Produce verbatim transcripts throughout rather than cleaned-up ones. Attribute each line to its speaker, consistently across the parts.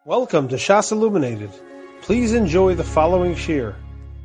Speaker 1: Welcome to Shas Illuminated. Please enjoy the following shir.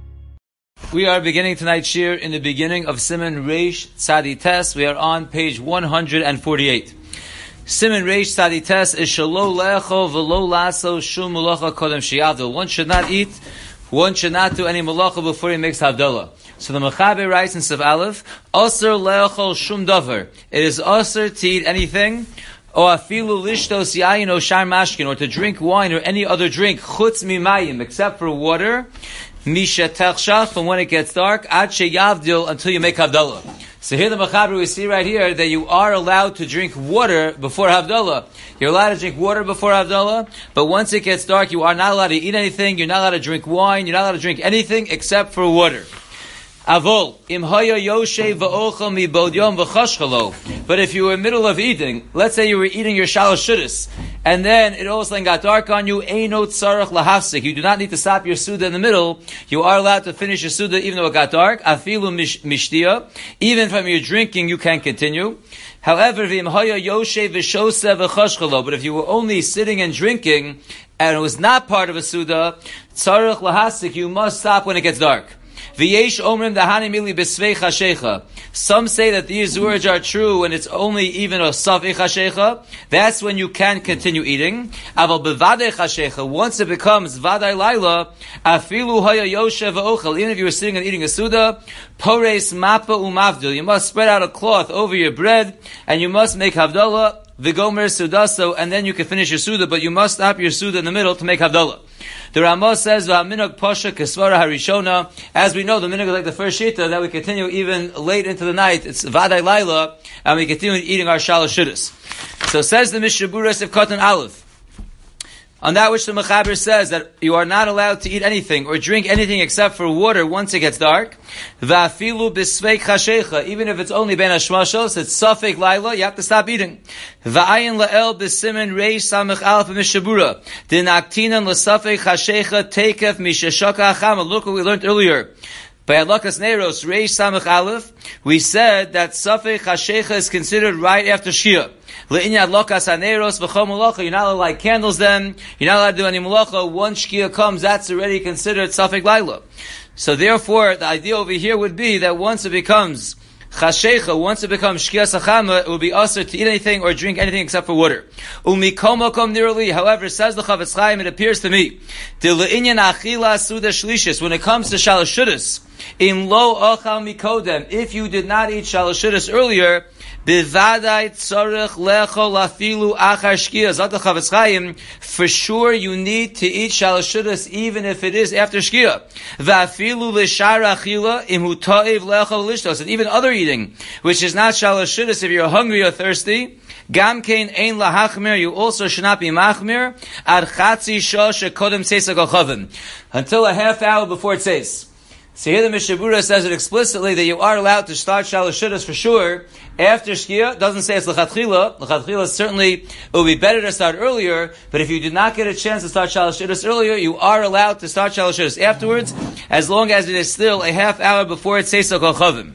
Speaker 2: We are beginning tonight's shir in the beginning of Siman Reish Tzadi Tes. We are on page one hundred forty-eight. Siman Reish Tzadi Tes is Shalo Lecho V'lo Laso Shum Mulacha Kodem Sheyavdil. One should not eat, one should not do any malacha before he makes Havdalah. So the Mechaber writes in Sev Aleph, Osir Lecho Shum Dover. It is osir to eat anything, or afilu lishtos yayin o shar mashkin, or to drink wine or any other drink, chutz mimayim, except for water, misha techshach, from when it gets dark, ad sheyavdil, until you make Havdalah. So here the Mechaber, we see right here that you are allowed to drink water before Havdalah. You're allowed to drink water before Havdalah, but once it gets dark, you are not allowed to eat anything, you're not allowed to drink wine, you're not allowed to drink anything except for water. Avol, im haya yoshe va'ochel mi bod yom v'chashchalo. But if you were in the middle of eating, let's say you were eating your shalosh shudis, and then it all of a sudden got dark on you, eino tzarach lahafsik. You do not need to stop your suda in the middle. You are allowed to finish your suda even though it got dark. Afilu mishtia. Even from your drinking, you can continue. However, v'im haya yoshe v'shose v'chashchalo. But if you were only sitting and drinking, and it was not part of a suda, tzarach lahafsik, you must stop when it gets dark. V'yesh omrim dahani mili b'svei chashecha. Some say that these words are true when it's only even a savei chashecha. That's when you can continue eating. Aval bevadei chashecha. Once it becomes vadai laila, afilu haya yoshev v'ochel. Even if you were sitting and eating a suda, pores mapa umavdil. You must spread out a cloth over your bread, and you must make havdalah, v'gomer sudaso, and then you can finish your suda, but you must stop your suda in the middle to make havdalah. The Ramah says, "V'haminag pasha kesvara harishona." As we know, the minhag is like the first shita that we continue even late into the night. It's vaday laila, and we continue eating our shalosh shudis. So says the Mishnah Berurah of Katan Aleph, on that which the Mechaber says that you are not allowed to eat anything or drink anything except for water once it gets dark. Va'afilu b'sveik chashecha, even if it's only ben hashmashos, it's safek laila, you have to stop eating. Va'ayin la'el b'simen reish samech alef b'Mishnah Berurah. Dinaktinan l'safek chashecha tekef mishashaka achama. Look what we learned earlier. By Adlakas Neiros, Reish Samech Aleph, we said that Safek Hashecha is considered right after Shia. Le'inya Adlakas Neiros v'chom malacha. You're not allowed to light candles then. You're not allowed to do any malacha. Once Shkia comes, that's already considered Safek Laila. So therefore, the idea over here would be that once it becomes Chashecha, once it becomes Shkia Sachama, it will be usher to eat anything or drink anything except for water. Umikom makom nirali. However, says the Chavetz Chaim, it appears to me, de le'inyan achila suda shlishis, when it comes to shalosh shudis, in lo ochal mikodem, if you did not eat shalosh shudis earlier, bivadai tzarech lecho lafilu achar shkia. Zat the Chavetz Chaim, for sure you need to eat shalosh shudis even if it is after shkia. Vafilu l'shar achila imhu ta'iv lecho lishtos. And even other eating, which is not shalosh shudis, if you're hungry or thirsty, gam kein ein lahachmir, you also should not be machmir ad chatzi shah shekodem tzeis hagachavim, until a half hour before it says. So here the Mishnah Berurah says it explicitly that you are allowed to start shalosh shudis for sure after shkia. Doesn't say it's l'chatchila. L'chatchila certainly it would be better to start earlier, but if you did not get a chance to start shalosh shudis earlier, you are allowed to start shalosh shudis afterwards, as long as it is still a half hour before it says hagachavim.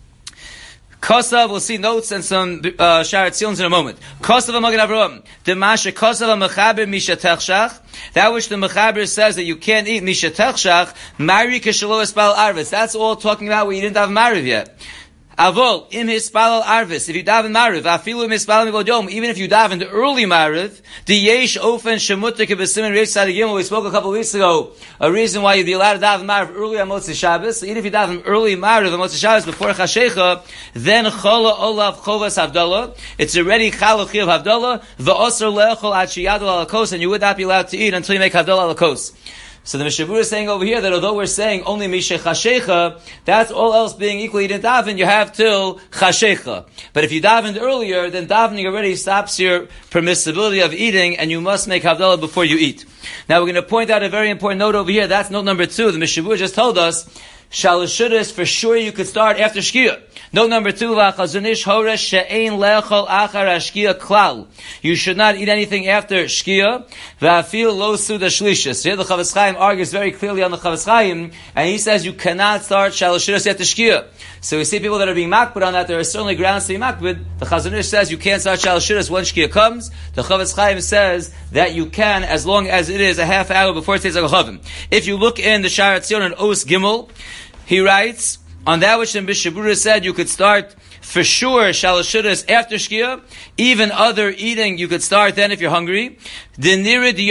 Speaker 2: Kosav, we'll see notes and some uh, Sharat Tzilins in a moment. Kosav HaMagen Avraham, Demashe Kosav HaMechaber Misha Techshach, that which the Mechaber says that you can't eat Misha Techshach, Mari Keshelo Espal Arvis. That's all talking about when you didn't have Mariv yet. Avol, im hispalal arvis, if you daven mariv, afilu im hispalal mivod yom, even if you daven the early mariv, the yesh ofen shemutek b'simen reish tzadi gimel, we spoke a couple of weeks ago, a reason why you'd be allowed to daven mariv early on Motzei Shabbos. So even if you daven early mariv on Motzei Shabbos before chashecha, then chola olav chovas havdalah, it's already chalochi of havdalah, v'osar le'echol ad sheyadol alakos, and you would not be allowed to eat until you make havdalah alakos. So the Mishnah Berurah is saying over here that although we're saying only Misha Chashecha, that's all else being equal. You didn't daven, you have till Chashecha. But if you davened earlier, then davening already stops your permissibility of eating, and you must make Havdalah before you eat. Now we're going to point out a very important note over here. That's note number two. The Mishnah Berurah just told us Shalashudas, for sure you could start after Shkia. Note number two, V'achazunish horesh she'ein le'echol achar hashkia klal. You should not eat anything after Shkia. V'afil lo suda shlishis. Here the Chavetz Chaim argues very clearly on the Chavetz Chaim, and he says you cannot start Shalashudas after Shkia. So we see people that are being makbid on that. There are certainly grounds to be makbid. The Chazon Ish says you can't start Shalashudas when Shkia comes. The Chavetz Chaim says that you can as long as it is a half hour before it says a chavim. If you look in the Sha'ar Tzion and Os Gimel, he writes, on that which the Mishabura said you could start for sure Shalashudas after Shkia, even other eating you could start then if you're hungry. We're not going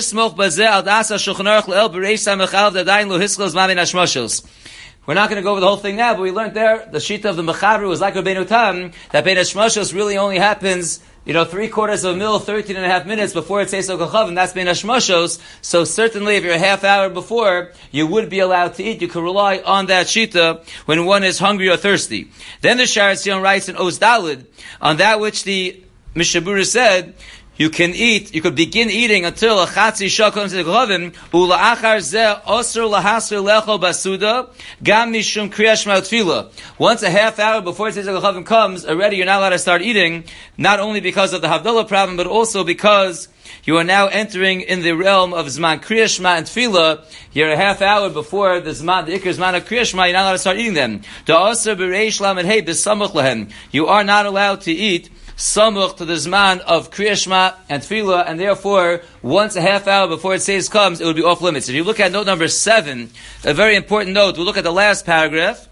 Speaker 2: to go over the whole thing now, but we learned there, the Shita of the Mechaber was like Rabbeinu Tam, that Bein Hashmashos really only happens, you know, three quarters of a mil, thirteen and a half minutes before it says so kachavim. That's Bein Hashmashos. So certainly if you're a half hour before, you would be allowed to eat. You can rely on that Shita when one is hungry or thirsty. Then the Sha'ar Tzion writes in Oz Daled, on that which the Mishabura said, you can eat, you could begin eating until a chatzi shah comes to the kachavim, ula'achar zeh osur lahasir lechol basuda, gam mishum kriyash ma'utfila. Once a half hour before it says the kachavim comes, already you're not allowed to start eating, not only because of the Havdalah problem, but also because you are now entering in the realm of Zman Kriyash Ma and Tefillah. You're a half hour before the Zman, the Iker Zman of Kriyash Ma, you're not allowed to start eating them. Da'asr b'reish lamed hey b'samuch lahen. You are not allowed to eat samuch to the Zman of Kriyash Ma and Tefillah, and therefore, once a half hour before it says comes, it would be off limits. If you look at note number seven, a very important note, we'll look at the last paragraph.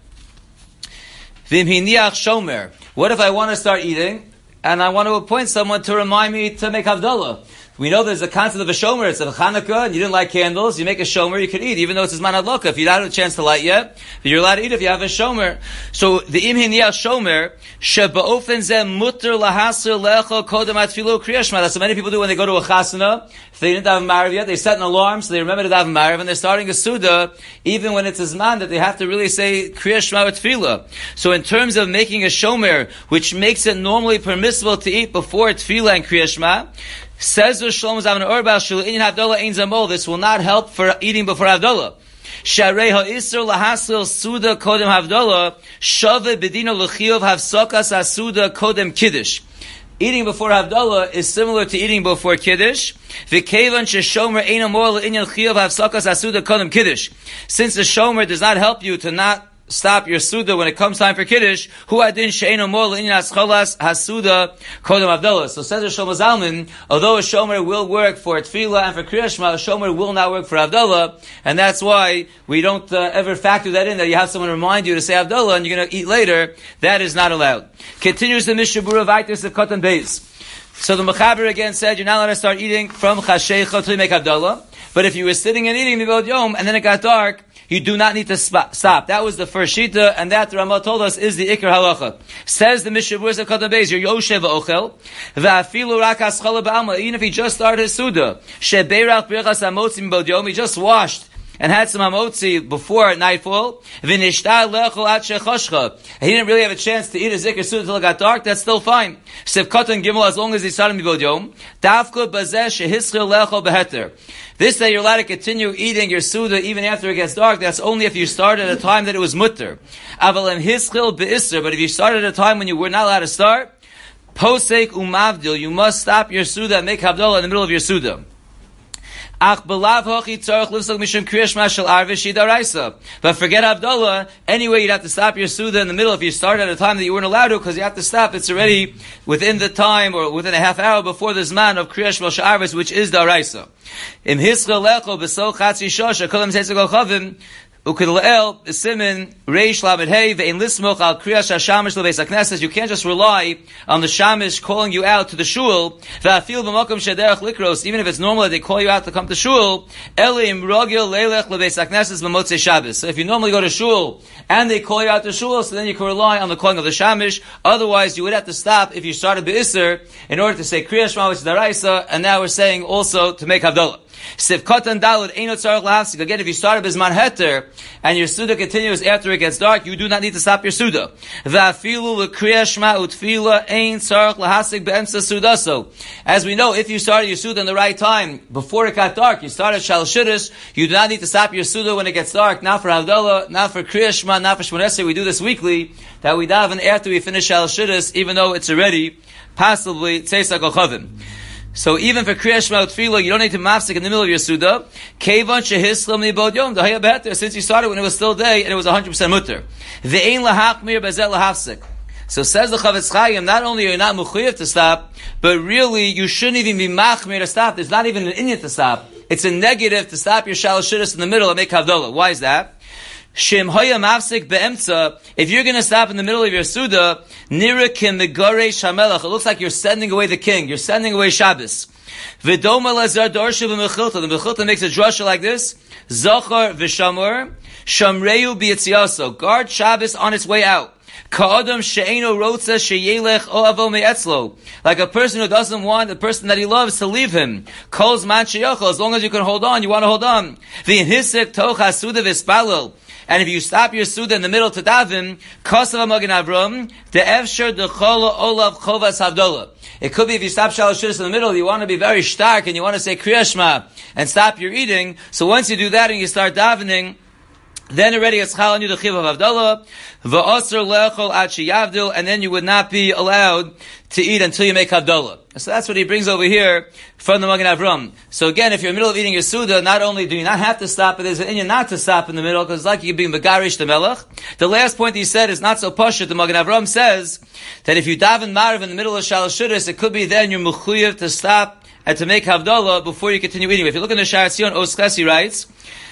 Speaker 2: V'im hiniach shomer. What if I want to start eating, and I want to appoint someone to remind me to make Havdalah? We know there's a concept of a shomer. It's a Chanukah, and you didn't like candles. You make a shomer, you can eat, even though it's a Zman Adlaka. If you don't have a chance to light yet, you're allowed to eat if you have a shomer. So the im hiniyah shomer sheba'ofen zeh mutter lahasir lecha kodem atfilo kriyashma. That's what many people do when they go to a chasana. If they didn't have a marav yet, they set an alarm so they remember to have a marav, and they're starting a suda, even when it's a Zman that they have to really say kriyashma or tefillah. So in terms of making a shomer, which makes it normally permissible to eat before tefillah and kriyashma, says Shlomo Zalman Auerbach, this will not help for eating before Havdalah. Sharei ha'isr lahasil suda kodem Havdalah, shave bedino l'chiyov havsokas ha'suda kodem kiddush. Eating before Havdalah is similar to eating before Kiddush. V'kevan sheshomer eino mor le'inyan chiyov havsokas ha'suda kodem kiddush. Since the shomer does not help you to not stop your suda when it comes time for Kiddush, hu adin she'eno mor le'inyan ascholas hasuda kodem Havdalah. So says Shlomo Zalman, although a shomer will work for Tefillah and for Kriyash Ma, a shomer will not work for Havdalah, and that's why we don't uh, ever factor that in, that you have someone remind you to say Havdalah and you're going to eat later. That is not allowed. Continues the Mishabura Vaitis of Katan Beis. So the Mechaber again said, you're not allowed to start eating from Chashecha until you make Havdalah, but if you were sitting and eating Nivod Yom and then it got dark, you do not need to sp- stop. That was the first shita, and that the Ramah told us is the Iker Halacha. Says the Mishabur of Katan Beis, you're Yoshev Ochel, Va'afilu Rak Haschala Ba'alma, even if he just started his Suda, Shebeirach Birchas HaMotzim Bod Yom, he just washed and had some hamotzi before nightfall. V'nishtar lechol ad shechoshcha. He didn't really have a chance to eat a zikr suda until it got dark. That's still fine. Sev katan gimel, as long as he started mibod yom. Davka bazeh shehischil lechol beheter. This that you're allowed to continue eating your suda even after it gets dark, that's only if you started at a time that it was mutter. Aval em hischil be'isr. But if you started at a time when you were not allowed to start, posek umavdil, you must stop your suda and make havdalah in the middle of your suda. But forget Havdalah, anyway you'd have to stop your Suda in the middle if you start at a time that you weren't allowed to, because you have to stop, it's already within the time, or within a half hour before the Zman of Kriyash Moshe Arvis, which is the Araisa. Im Hisra Lecho B'so Chatzi Shosha Kolam Tzeitzak Chavim Ukidleel Simin Reish Lamed Hey Ve'in Lismoch Al Kriyash HaShamish Lebeis HaKnesses. You can't just rely on the Shamish calling you out to the shul. Va'afil B'Makom Shederach Likros, even if it's normal that they call you out to come to shul. Elim Rogil Leilech Lebeis HaKnesses B'Motzei Shabbos. So if you normally go to shul and they call you out to shul, so then you can rely on the calling of the Shamish. Otherwise, you would have to stop if you started Be'Isr in order to say Kriyash Ma, which is the Raisa, and now we're saying also to make Havdalah. Sivkatan dalud ain't tzarich lahafsik. Again, if you start a bisman heter and your suda continues after it gets dark, you do not need to stop your suda. Va'afilu l'kriyah shema utfila ain't tzarich lahafsik be'emsa suda. So, as we know, if you started your suda in the right time before it got dark, you started shal shudis, you do not need to stop your suda when it gets dark. Not for Havdalah, not for kriyah shema, not for Shmoneh Esrei. We do this weekly, that we daven after we finish shal shudis, even though it's already possibly tzeisa kochavim. So even for Kriyas Shema Tefillah, you don't need to mafsik in the middle of your Suda. Kevan shehislam libod yom, the hayah better, since you started when it was still day and it was one hundred percent mutter. Ve'ein lahachmir bezeh lahafsik. So says the Chavetz Chaim, not only are you not mechuyev to stop, but really you shouldn't even be machmir to stop. There's not even an inyan to stop. It's a negative to stop your shalosh shudis in the middle and make Havdalah. Why is that? Shem hoya mafsik be'emtza. If you're going to stop in the middle of your Suda, nira kim megare shamelach. It looks like you're sending away the king. You're sending away Shabbos. V'doma lazar darshu v'mechilta. The mechilta makes a drasha like this. Zachar v'shamur. Shamreu b'yitziaso. Guard Shabbos on its way out. Ka'adam she'eno rotza she'yelech o'avo me'etzlo. Like a person who doesn't want the person that he loves to leave him. Kol's man she'yochel. As long as you can hold on, you want to hold on. V'hinhisik toch hasuda v'spalel. And if you stop your Suda in the middle to daven, Kosav Magen Avram, the Efsher Dechola Olav Chovas Havdalah. It could be if you stop Shalosh Shudis in the middle, you want to be very stark and you want to say Kriyas Shema and stop your eating. So once you do that and you start davening, then already it's chal on you the chiv of Havdalah, v'osr lechol ad sheyavdil, and then you would not be allowed to eat until you make Havdalah. So that's what he brings over here from the Magen Avram. So again, if you're in the middle of eating your Suda, not only do you not have to stop, but there's an inyan not to stop in the middle, because it's like you're being begarish the melech. The last point he said is not so pashut. The Magen Avram says that if you daven Marav in the middle of Shalosh Shudis, it could be then you're mechuyev to stop and to make Havdalah before you continue eating. If you look in the Sha'ar Tzion, Oskes, he writes,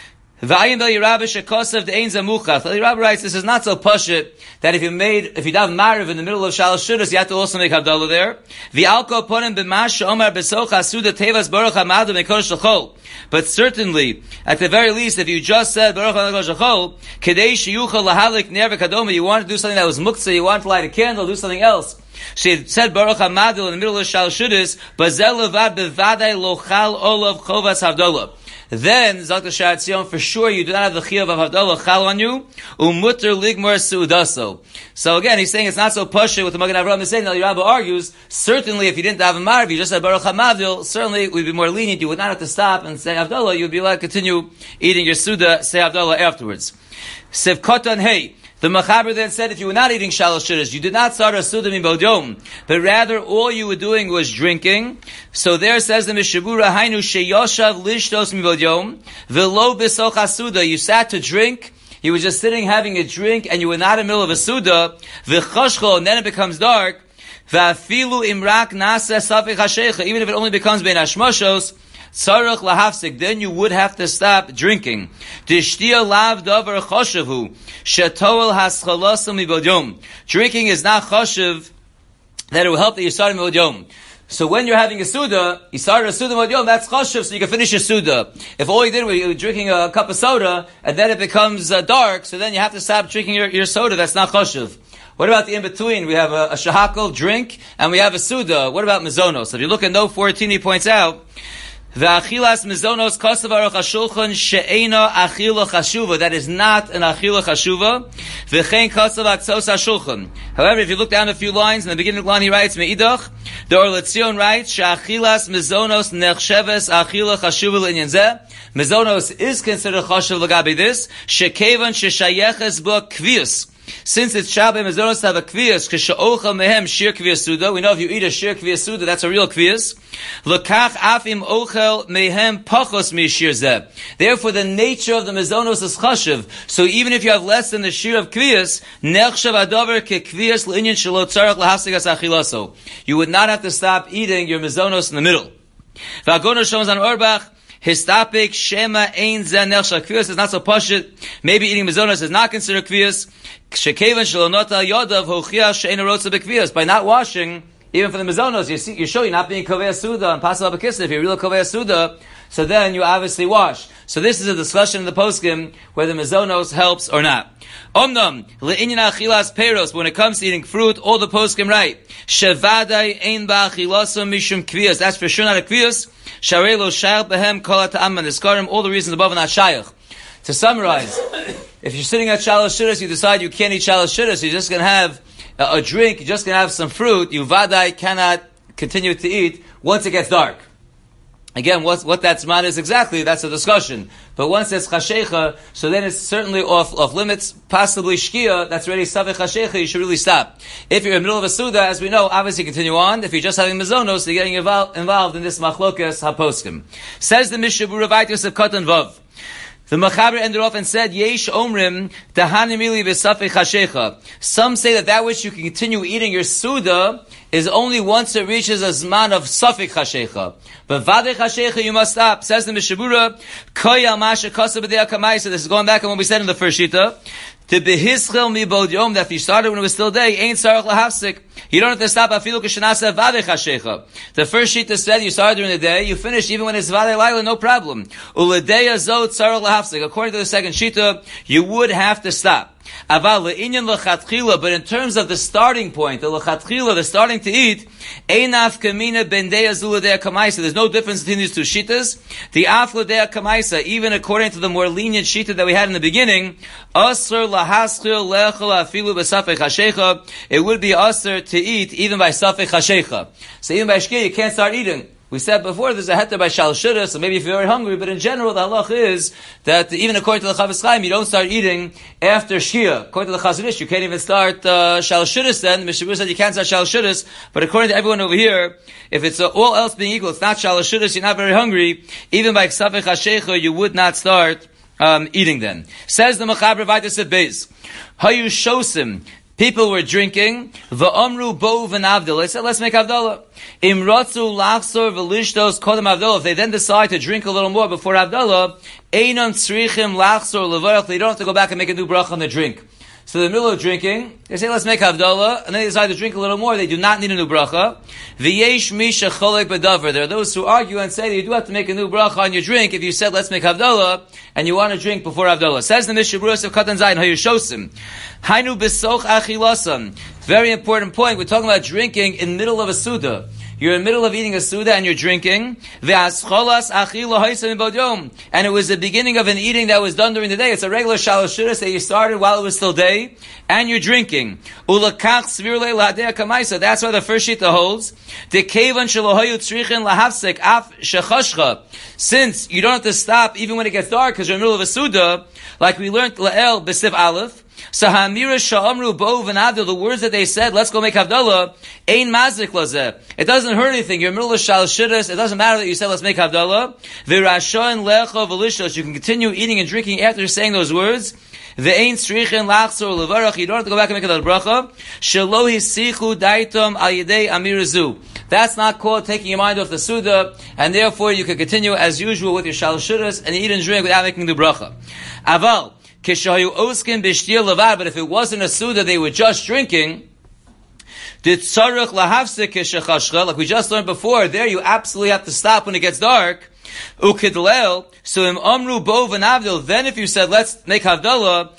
Speaker 2: V'ayim bel Yerabah shekosav de'ein zamuchach. The Yerabah writes, this is not so pashut that if you made, if you daven Marav in the middle of Shalosh Shudis, you have to also make Havdalah there. V'alko ponim b'mash she'omar besocha suda tevas baruch hamadu mekodesh l'chol. But certainly, at the very least, if you just said baruch hamadu mekodesh l'chol, kedei sheyuchal lahalik ner v'kadoma, you wanted to do something that was muktzah, you wanted to light a candle, do something else. She said baruch hamadu in the middle of Shalosh Shudis, bazel levad bevadai lochal olav chovas Havdalah. Then, Zak the Sha'ar Tzion, for sure you do not have the chiyuv of Havdalah chal on you, umutter ligmar su'udaso. So again, he's saying it's not so pashut with the Magen Avram is saying. Now, the Rabbi argues, certainly if you didn't have a Marav, you just said Baruch HaMavdil, certainly it would be more lenient. You would not have to stop and say Havdalah, you would be allowed to continue eating your Suda, say Havdalah afterwards. Sev Kotan Hey. The Machaber then said, if you were not eating Shalosh Shudis, you did not start a Suda Mibod Yom, but rather all you were doing was drinking. So there says the Mishabura, Hainu Sheyoshav Lishtos Mibod Yom, Velo Besoch HaSuda, you sat to drink, you were just sitting having a drink, and you were not in the middle of a Suda, V'choshcho, and then it becomes dark, V'afilu Imrak Nasa Safek HaShecha, even if it only becomes Ben Hashmoshos, Tzarech lahafsik, then you would have to stop drinking. Dishtia lav davar choshevu, shetoel haschalasa mibod yom. Drinking is not choshev that it will help that you start mibod yom. So when you're having a Suda, you started a Suda mibod yom, that's choshev, so you can finish your Suda. If all you did was you were drinking a cup of soda, and then it becomes uh, dark, so then you have to stop drinking your, your soda, that's not choshev. What about the in-between? We have a, a shahakal, drink, and we have a Suda. What about mizonos? If you look at note fourteen, he points out, V'achilas mizonos kosav aruch hashulchan she'ena achila chashuva. That is not an achila chashuva. V'chein kosav aksos hashulchan. However, if you look down a few lines, in the beginning of the line he writes, Me'idach, the Or Letzion writes, she'achilas mizonos nechsheves achila chashuva l'inyan zeh. Mizonos is considered chashuv l'gabi this, she'kevan she'shayeches bo kvius. Since it's Shabbat Mizonos have a kviyas, k'sha'ocha mehem shir kviyas suda. We know if you eat a shir kviyas suda, that's a real kviyas. L'kach afim ochel mehem pachos mi shir zeh. Therefore, the nature of the Mizonos is chashiv. So even if you have less than the shir of kviyas, nechshav adover k'kviyas l'inyan shelo tzarech lahafsigas achilaso. You would not have to stop eating your Mizonos in the middle. V'agono shomaz an Orbach, his topic, Shema Ein Zeh Nechsha Kviyas is not so pashut. Maybe eating mizonos is not considered kviyas. Shekevan Shalonot Al Yodav Hochia She'ena Rotza Bekviyas. By not washing, even for the mizonos, you see, you're sure you're not being Kovei Suda and Pasal Abakisna. If you're real Kovei Suda, so then you obviously wash. So this is a discussion in the poskim whether mizonos helps or not. Omnam le'inyan achilas peros. When it comes to eating fruit, all the poskim right. Shevadai ein ba'achilasum mishum kviyas. That's for sure not a kviyas. Sharelo shayach behem kol ha'ta'am v'niskarim. All the reasons above are not shayach. To summarize, if you're sitting at shalosh shiras, you decide you can't eat shalosh shiras, you're just going to have a, a drink, you're just going to have some fruit, you vadai cannot continue to eat once it gets dark. Again, what, what that zman is exactly, that's a discussion. But once it's chashecha, so then it's certainly off, off limits, possibly shkia, that's already saveh chashecha, you should really stop. If you're in the middle of a suda, as we know, obviously continue on. If you're just having mizonos, you're getting involved, involved in this machlokas haposkim. Says the Mishabura Vaitus of Katan Vav. The Machaber ended off and said, Yesh omrim tahanimili v'safei chashecha. Some say that that which you can continue eating your suda is only once it reaches a zman of safek chashecha. But vadei chashecha you must stop. Says the Mishabura, koyal masha kasa b'dei hakamaisa. This is going back on what we said in the first shita. To behischel mi bod yom, that if you started when it was still day, ain't sarach lahafsik. You don't have to stop afilu kishanasa vadei chashecha. The first shita said you started during the day, you finish even when it's vadei laila, no problem. Uledeya zot sarach lahafsik. According to the second shita, you would have to stop. Aval le'inyan l'chatchila, but in terms of the starting point, the l'chatchila, the starting to eat, einaf kamina ben deya zuladea kamaisa. There's no difference between these two shitas. The afladea kamaisa, even according to the more lenient shita that we had in the beginning, asr lahaschil lechel afilu b'safei chashecha. It would be asr to eat even by safei chashecha. So even by shkia, you can't start eating. We said before there's a heter by shal shira, so maybe if you're very hungry, but in general the halach is that even according to the Chavis Chaim, you don't start eating after shkia. According to the Chazon Ish, you can't even start uh, shal shiras then. The Mishabur said you can't start shal shiras, but according to everyone over here, if it's uh, all else being equal, it's not shal shiras, you're not very hungry, even by ksafei chashecha, you would not start um, eating then. Says the Mechaber Vaitus at Beis, Hayu shosim, people were drinking, v'amru bo v'navdil. They said, let's make Havdalah. Imratzu lachsor v'lishtos kodem Havdalah. If they then decide to drink a little more before Havdalah, einon tzrichim lachsor levarach. They don't have to go back and make a new bracha on the drink. So in the middle of drinking, they say, let's make Havdalah, and then they decide to drink a little more. They do not need a new bracha. V'yesh misha cholek b'davar. There are those who argue and say that you do have to make a new bracha on your drink if you said, let's make Havdalah, and you want to drink before Havdalah. Says the Mishabur of Katan Zayin, Hayushosim. Hainu besoch achilasam. Very important point. We're talking about drinking in the middle of a suda. You're in the middle of eating a suda and you're drinking. And it was the beginning of an eating that was done during the day. It's a regular shalosh shiras that you started while it was still day. And you're drinking. That's why the first shita holds. Since you don't have to stop even when it gets dark because you're in the middle of a suda, like we learned La'el B'Siv Aleph. So Hamira Sha'amru Bo V'Navdil, the words that they said, let's go make Havdalah, Ein Mazik Lazeh. It doesn't hurt anything. You're in the middle of Shal Shiras. It doesn't matter that you said, let's make Havdalah. V'Rashan Lecha V'Lishos. You can continue eating and drinking after saying those words. V'Ein Tzrichin Lachzor Levarach. You don't have to go back and make another bracha. Shelo Hisichu Daitom Al Yedei Amir Zu. That's not called taking your mind off the Suda, and therefore you can continue as usual with your Shal Shiras and eat and drink without making the bracha. Aval. But if it wasn't a suda, they were just drinking. Like we just learned before, there you absolutely have to stop when it gets dark. So im amru bo v'navdil, then if you said, let's make Havdalah,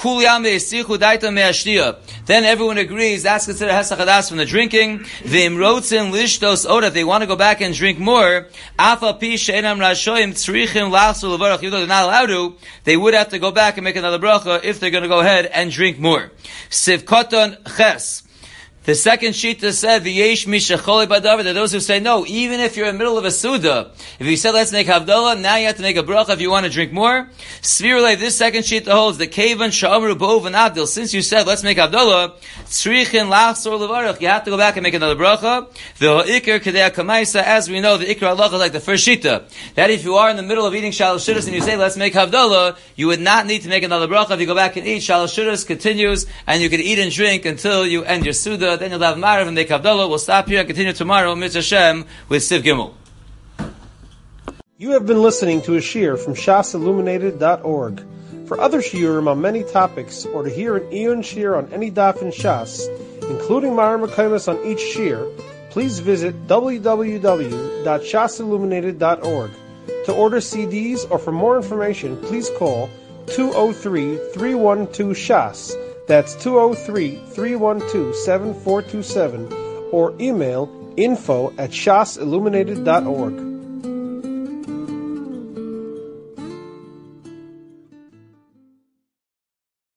Speaker 2: then everyone agrees, that's considered hesach hadas from the drinking. V'im rotzin lishtos oda, if they want to go back and drink more, afa pi she'enam rashoim tzrichim lachsul levarach, even though they're not allowed to, they would have to go back and make another bracha if they're going to go ahead and drink more. Sivkoton ches. The second shita said, "V'yesh mishacholi badavar." There are those who say, no, even if you're in the middle of a suda, if you said, let's make Havdalah, now you have to make a bracha if you want to drink more. Svirulei, this second shita holds, the kavan sha'amru bo v'navdil. Since you said, let's make Havdalah, tzrichin lachzor levarach, you have to go back and make another bracha. V'ha'ikr kedei kamaisa, as we know, the ikr halacha is like the first shita. That if you are in the middle of eating shalosh shiras and you say, let's make Havdalah, you would not need to make another bracha. If you go back and eat, shalosh shiras continues, and you can eat and drink until you end your suda. Then you'll have Marav and make Havdalah. We'll stop here and continue tomorrow, Mitzvah Hashem, with Siv Gimel.
Speaker 1: You have been listening to a shiur from shas illuminated dot org. For other shiurim on many topics, or to hear an Iyun shiur on any daf in Shas, including Mara Mekaymas on each shiur, please visit w w w dot shas illuminated dot org. To order C Ds or for more information, please call two oh three, three one two, S H A S. That's two oh three, three one two, seven four two seven, or email info at shas illuminated dot org.